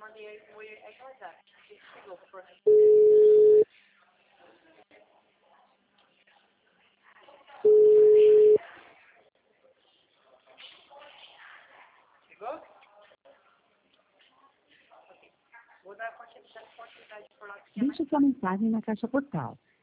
Chegou? Vou dar continuidade por lá. Deixe sua mensagem na caixa postal